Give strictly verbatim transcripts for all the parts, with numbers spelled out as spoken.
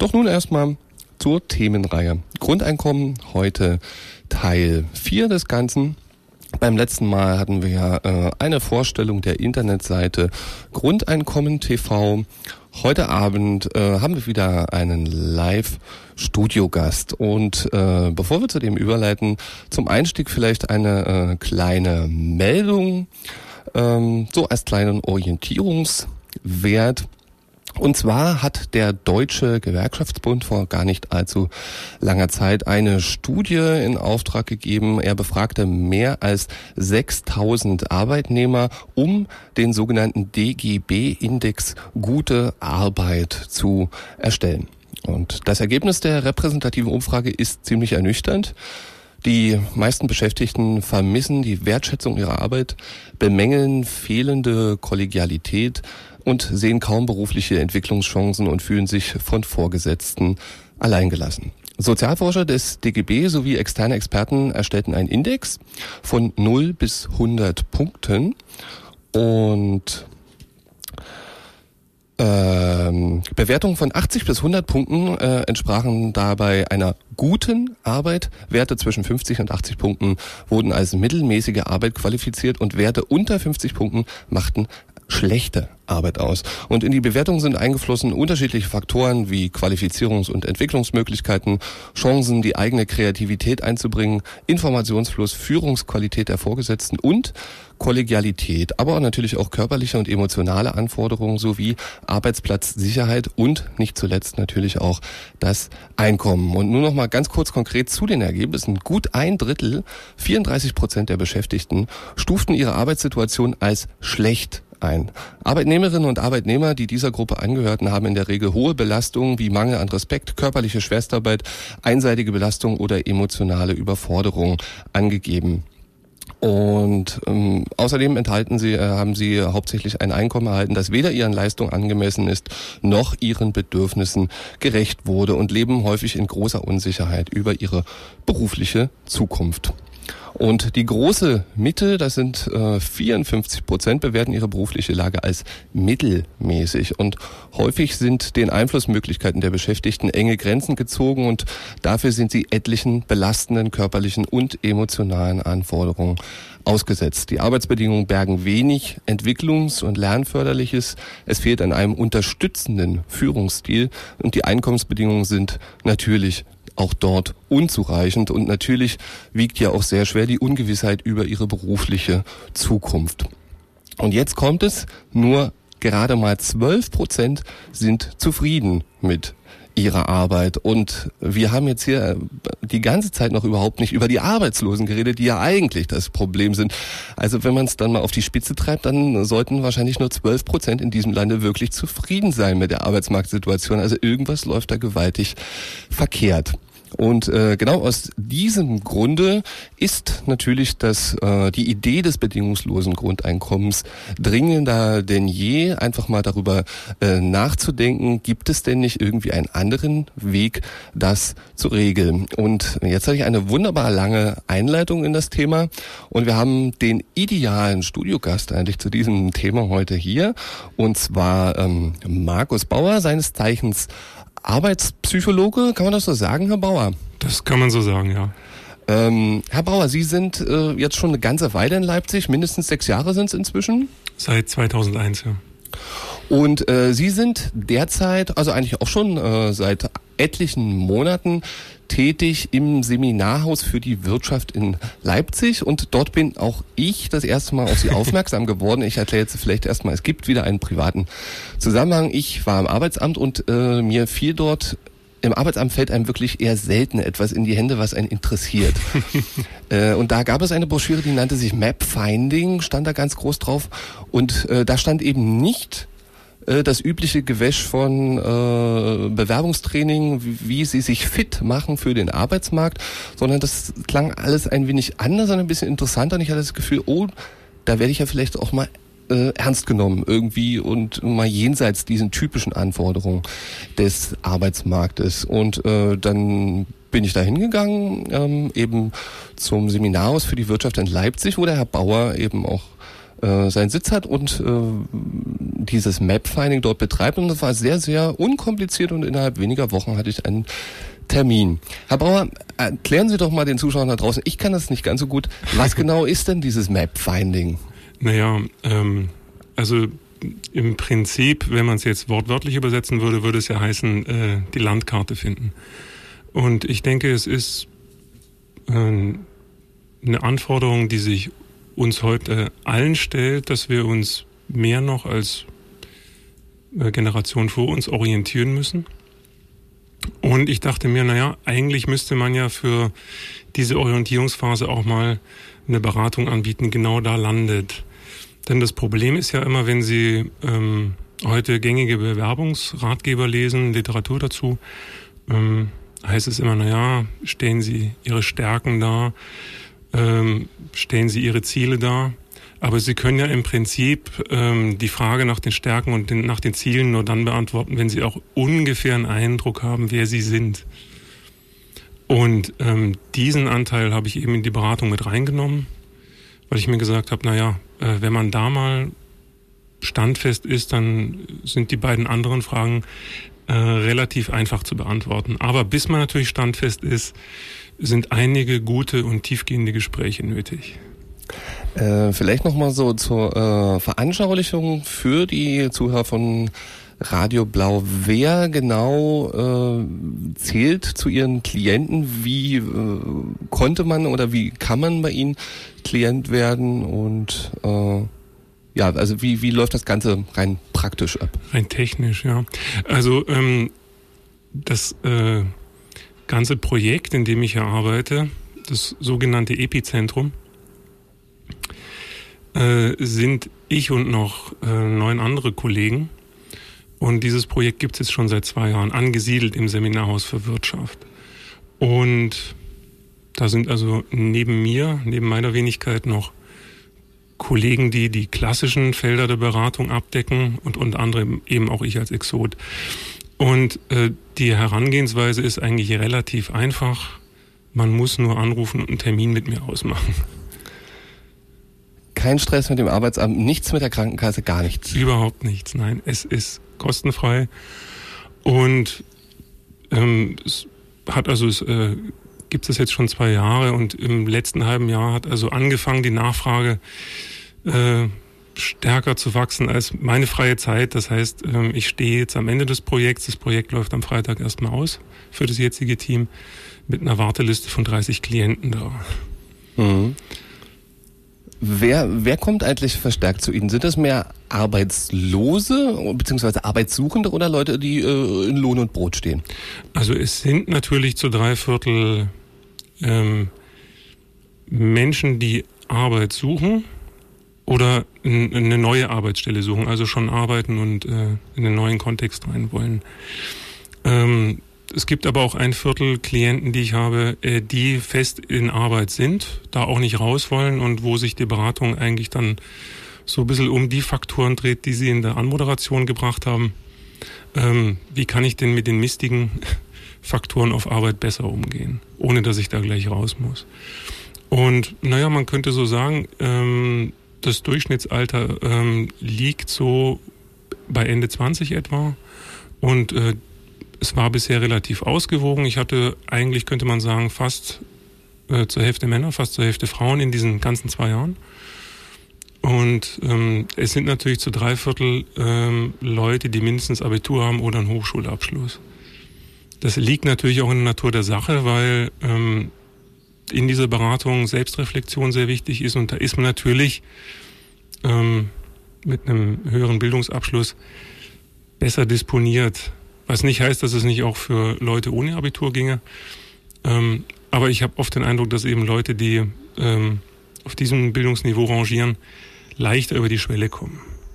Doch nun erstmal zur Themenreihe. Grundeinkommen, heute Teil vier des Ganzen. Beim letzten Mal hatten wir ja äh, eine Vorstellung der Internetseite Grundeinkommen T V. Heute Abend äh, haben wir wieder einen Live-Studiogast. Und äh, bevor wir zu dem überleiten, zum Einstieg vielleicht eine äh, kleine Meldung, ähm, so als kleinen Orientierungswert. Und zwar hat der Deutsche Gewerkschaftsbund vor gar nicht allzu langer Zeit eine Studie in Auftrag gegeben. Er befragte mehr als sechstausend Arbeitnehmer, um den sogenannten D G B-Index Gute Arbeit zu erstellen. Und das Ergebnis der repräsentativen Umfrage ist ziemlich ernüchternd. Die meisten Beschäftigten vermissen die Wertschätzung ihrer Arbeit, bemängeln fehlende Kollegialität und sehen kaum berufliche Entwicklungschancen und fühlen sich von Vorgesetzten alleingelassen. Sozialforscher des D G B sowie externe Experten erstellten einen Index von null bis hundert Punkten und Ähm, Bewertungen von achtzig bis hundert Punkten äh, entsprachen dabei einer guten Arbeit. Werte zwischen fünfzig und achtzig Punkten wurden als mittelmäßige Arbeit qualifiziert und Werte unter fünfzig Punkten machten schlechte Arbeit aus. Und in die Bewertung sind eingeflossen unterschiedliche Faktoren wie Qualifizierungs- und Entwicklungsmöglichkeiten, Chancen, die eigene Kreativität einzubringen, Informationsfluss, Führungsqualität der Vorgesetzten und Kollegialität, aber natürlich auch körperliche und emotionale Anforderungen sowie Arbeitsplatzsicherheit und nicht zuletzt natürlich auch das Einkommen. Und nur noch mal ganz kurz konkret zu den Ergebnissen. Gut ein Drittel, vierunddreißig Prozent der Beschäftigten stuften ihre Arbeitssituation als schlecht ein. Arbeitnehmerinnen und Arbeitnehmer, die dieser Gruppe angehörten, haben in der Regel hohe Belastungen wie Mangel an Respekt, körperliche Schwerstarbeit, einseitige Belastung oder emotionale Überforderung angegeben. Und ähm, außerdem enthalten sie, äh, haben sie hauptsächlich ein Einkommen erhalten, das weder ihren Leistungen angemessen ist, noch ihren Bedürfnissen gerecht wurde und leben häufig in großer Unsicherheit über ihre berufliche Zukunft. Und die große Mitte, das sind äh, vierundfünfzig Prozent, bewerten ihre berufliche Lage als mittelmäßig. Und häufig sind den Einflussmöglichkeiten der Beschäftigten enge Grenzen gezogen und dafür sind sie etlichen belastenden körperlichen und emotionalen Anforderungen ausgesetzt. Die Arbeitsbedingungen bergen wenig Entwicklungs- und Lernförderliches. Es fehlt an einem unterstützenden Führungsstil und die Einkommensbedingungen sind natürlich auch dort unzureichend und natürlich wiegt ja auch sehr schwer die Ungewissheit über ihre berufliche Zukunft. Und jetzt kommt es, nur gerade mal zwölf Prozent sind zufrieden mit ihrer Arbeit. Und wir haben jetzt hier die ganze Zeit noch überhaupt nicht über die Arbeitslosen geredet, die ja eigentlich das Problem sind. Also wenn man es dann mal auf die Spitze treibt, dann sollten wahrscheinlich nur zwölf Prozent in diesem Lande wirklich zufrieden sein mit der Arbeitsmarktsituation. Also irgendwas läuft da gewaltig verkehrt. Und äh, genau aus diesem Grunde ist natürlich das äh, die Idee des bedingungslosen Grundeinkommens dringender denn je, einfach mal darüber äh, nachzudenken, gibt es denn nicht irgendwie einen anderen Weg, das zu regeln? Und jetzt habe ich eine wunderbar lange Einleitung in das Thema und wir haben den idealen Studiogast eigentlich zu diesem Thema heute hier, und zwar ähm, Markus Bauer, seines Zeichens Arbeitspsychologe, kann man das so sagen, Herr Bauer? Das kann man so sagen, ja. Ähm, Herr Bauer, Sie sind äh, jetzt schon eine ganze Weile in Leipzig, mindestens sechs Jahre sind es inzwischen? Seit zweitausendeins, ja. Und äh, Sie sind derzeit, also eigentlich auch schon äh, seit etlichen Monaten tätig im Seminarhaus für die Wirtschaft in Leipzig, und dort bin auch ich das erste Mal auf Sie aufmerksam geworden. Ich erkläre jetzt vielleicht erstmal, es gibt wieder einen privaten Zusammenhang. Ich war im Arbeitsamt und äh, mir fiel dort, im Arbeitsamt fällt einem wirklich eher selten etwas in die Hände, was einen interessiert. äh, und da gab es eine Broschüre, die nannte sich Map Finding, stand da ganz groß drauf, und äh, da stand eben nicht das übliche Gewäsch von äh, Bewerbungstraining, wie, wie sie sich fit machen für den Arbeitsmarkt, sondern das klang alles ein wenig anders und ein bisschen interessanter, und ich hatte das Gefühl, oh, da werde ich ja vielleicht auch mal äh, ernst genommen irgendwie und mal jenseits diesen typischen Anforderungen des Arbeitsmarktes. Und äh, dann bin ich da hingegangen, ähm, eben zum Seminarhaus für die Wirtschaft in Leipzig, wo der Herr Bauer eben auch äh, seinen Sitz hat und äh, dieses Map-Finding dort betreibt. Und das war sehr, sehr unkompliziert und innerhalb weniger Wochen hatte ich einen Termin. Herr Brauer, erklären Sie doch mal den Zuschauern da draußen, ich kann das nicht ganz so gut, was genau ist denn dieses Map-Finding? Naja, ähm, also im Prinzip, wenn man es jetzt wortwörtlich übersetzen würde, würde es ja heißen, äh, die Landkarte finden. Und ich denke, es ist äh, eine Anforderung, die sich uns heute allen stellt, dass wir uns mehr noch als äh, Generation vor uns orientieren müssen. Und ich dachte mir, naja, eigentlich müsste man ja für diese Orientierungsphase auch mal eine Beratung anbieten, genau da landet. Denn das Problem ist ja immer, wenn Sie ähm, heute gängige Bewerbungsratgeber lesen, Literatur dazu, ähm, heißt es immer, naja, stellen Sie Ihre Stärken dar, ähm, stellen Sie Ihre Ziele dar. Aber Sie können ja im Prinzip ähm, die Frage nach den Stärken und den, nach den Zielen nur dann beantworten, wenn Sie auch ungefähr einen Eindruck haben, wer Sie sind. Und ähm, diesen Anteil habe ich eben in die Beratung mit reingenommen, weil ich mir gesagt habe, naja, äh, wenn man da mal standfest ist, dann sind die beiden anderen Fragen äh, relativ einfach zu beantworten. Aber bis man natürlich standfest ist, sind einige gute und tiefgehende Gespräche nötig. Äh, vielleicht nochmal so zur äh, Veranschaulichung für die Zuhörer von Radio Blau. Wer genau äh, zählt zu Ihren Klienten? Wie äh, konnte man oder wie kann man bei Ihnen Klient werden? Und äh, ja, also wie, wie läuft das Ganze rein praktisch ab? Rein technisch, ja. Also ähm, das äh, ganze Projekt, in dem ich hier arbeite, das sogenannte Epizentrum, Äh, sind ich und noch äh, neun andere Kollegen. Und dieses Projekt gibt es jetzt schon seit zwei Jahren, angesiedelt im Seminarhaus für Wirtschaft. Und da sind also neben mir, neben meiner Wenigkeit noch Kollegen, die die klassischen Felder der Beratung abdecken und unter anderem eben auch ich als Exot. Und äh, die Herangehensweise ist eigentlich relativ einfach. Man muss nur anrufen und einen Termin mit mir ausmachen. Kein Stress mit dem Arbeitsamt, nichts mit der Krankenkasse, gar nichts. Überhaupt nichts, nein. Es ist kostenfrei und ähm, es hat also es äh, gibt es jetzt schon zwei Jahre und im letzten halben Jahr hat also angefangen die Nachfrage äh, stärker zu wachsen als meine freie Zeit. Das heißt, äh, ich stehe jetzt am Ende des Projekts. Das Projekt läuft am Freitag erstmal aus für das jetzige Team mit einer Warteliste von dreißig Klienten da. Mhm. Wer, wer kommt eigentlich verstärkt zu Ihnen? Sind das mehr Arbeitslose bzw. Arbeitssuchende oder Leute, die äh, in Lohn und Brot stehen? Also es sind natürlich zu drei Viertel ähm, Menschen, die Arbeit suchen oder n- eine neue Arbeitsstelle suchen, also schon arbeiten und äh, in einen neuen Kontext rein wollen. Ähm, Es gibt aber auch ein Viertel Klienten, die ich habe, die fest in Arbeit sind, da auch nicht raus wollen und wo sich die Beratung eigentlich dann so ein bisschen um die Faktoren dreht, die Sie in der Anmoderation gebracht haben. Ähm, wie kann ich denn mit den mistigen Faktoren auf Arbeit besser umgehen, ohne dass ich da gleich raus muss? Und naja, man könnte so sagen, ähm, das Durchschnittsalter ähm, liegt so bei Ende zwanzig etwa und äh, es war bisher relativ ausgewogen. Ich hatte eigentlich, könnte man sagen, fast äh, zur Hälfte Männer, fast zur Hälfte Frauen in diesen ganzen zwei Jahren. Und ähm, es sind natürlich zu drei Viertel ähm, Leute, die mindestens Abitur haben oder einen Hochschulabschluss. Das liegt natürlich auch in der Natur der Sache, weil ähm, in dieser Beratung Selbstreflexion sehr wichtig ist. Und da ist man natürlich ähm, mit einem höheren Bildungsabschluss besser disponiert. Was nicht heißt, dass es nicht auch für Leute ohne Abitur ginge. Ähm, aber ich habe oft den Eindruck, dass eben Leute, die ähm, auf diesem Bildungsniveau rangieren, leichter über die Schwelle kommen.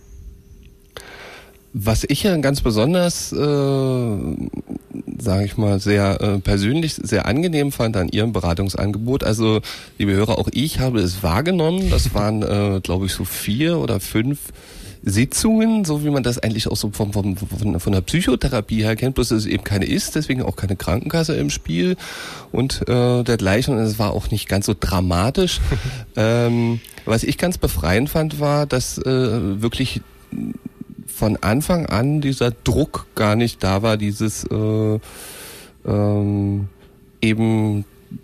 Was ich ja ganz besonders, äh, sage ich mal, sehr äh, persönlich sehr angenehm fand an Ihrem Beratungsangebot, also liebe Hörer, auch ich habe es wahrgenommen, das waren, äh, glaube ich, so vier oder fünf Sitzungen, so wie man das eigentlich auch so vom, vom, von, von der Psychotherapie her kennt, bloß dass es eben keine ist, deswegen auch keine Krankenkasse im Spiel und äh, dergleichen. Und es war auch nicht ganz so dramatisch. ähm, was ich ganz befreiend fand, war, dass äh, wirklich von Anfang an dieser Druck gar nicht da war, dieses äh, ähm, eben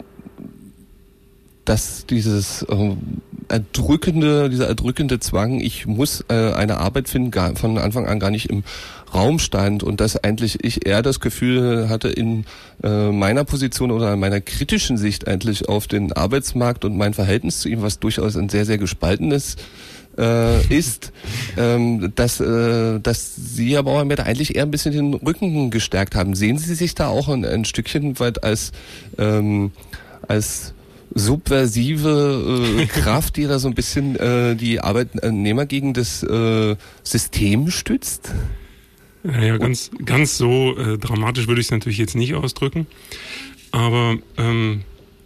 dass dieses äh, erdrückende, dieser erdrückende Zwang, ich muss äh, eine Arbeit finden, gar, von Anfang an gar nicht im Raum stand und dass eigentlich ich eher das Gefühl hatte, in äh, meiner Position oder in meiner kritischen Sicht eigentlich auf den Arbeitsmarkt und mein Verhältnis zu ihm, was durchaus ein sehr, sehr gespaltenes äh, ist, ähm, dass, äh, dass Sie, Herr Bauer, mir da eigentlich eher ein bisschen den Rücken gestärkt haben. Sehen Sie sich da auch ein, ein Stückchen weit als, ähm, als subversive äh, Kraft, die da so ein bisschen äh, die Arbeitnehmer gegen das äh, System stützt? Naja, ganz, ganz so äh, dramatisch würde ich es natürlich jetzt nicht ausdrücken, aber ähm,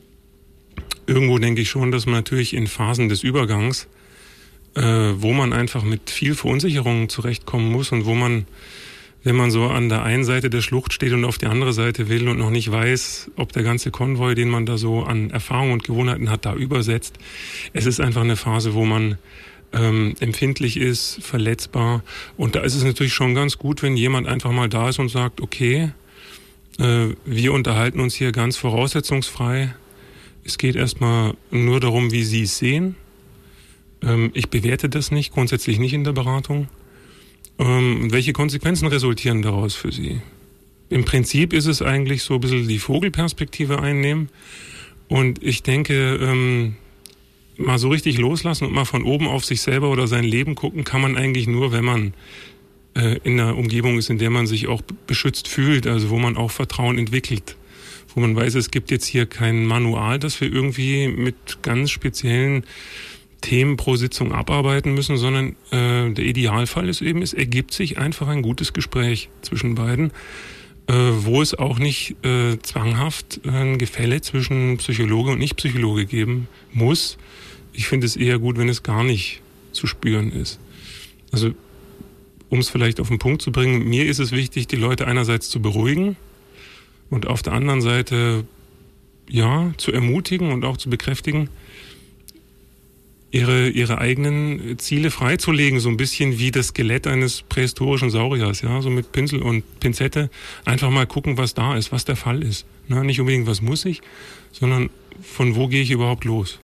irgendwo denke ich schon, dass man natürlich in Phasen des Übergangs, äh, wo man einfach mit viel Verunsicherung zurechtkommen muss und wo man, wenn man so an der einen Seite der Schlucht steht und auf die andere Seite will und noch nicht weiß, ob der ganze Konvoi, den man da so an Erfahrung und Gewohnheiten hat, da übersetzt. Es ist einfach eine Phase, wo man ähm, empfindlich ist, verletzbar. Und da ist es natürlich schon ganz gut, wenn jemand einfach mal da ist und sagt, okay, äh, wir unterhalten uns hier ganz voraussetzungsfrei. Es geht erstmal nur darum, wie Sie es sehen. Ähm, ich bewerte das nicht, grundsätzlich nicht in der Beratung. Ähm, welche Konsequenzen resultieren daraus für Sie? Im Prinzip ist es eigentlich so ein bisschen die Vogelperspektive einnehmen. Und ich denke, ähm, mal so richtig loslassen und mal von oben auf sich selber oder sein Leben gucken, kann man eigentlich nur, wenn man äh, in einer Umgebung ist, in der man sich auch beschützt fühlt, also wo man auch Vertrauen entwickelt. Wo man weiß, es gibt jetzt hier kein Manual, das wir irgendwie mit ganz speziellen Themen pro Sitzung abarbeiten müssen, sondern äh, der Idealfall ist eben, es ergibt sich einfach ein gutes Gespräch zwischen beiden, äh, wo es auch nicht äh, zwanghaft ein Gefälle zwischen Psychologe und Nicht-Psychologe geben muss. Ich finde es eher gut, wenn es gar nicht zu spüren ist. Also, um es vielleicht auf den Punkt zu bringen, mir ist es wichtig, die Leute einerseits zu beruhigen und auf der anderen Seite, ja, zu ermutigen und auch zu bekräftigen, ihre ihre eigenen Ziele freizulegen, so ein bisschen wie das Skelett eines prähistorischen Sauriers, ja, so mit Pinsel und Pinzette einfach mal gucken, was da ist, was der Fall ist. Na, nicht unbedingt, was muss ich, sondern von wo gehe ich überhaupt los?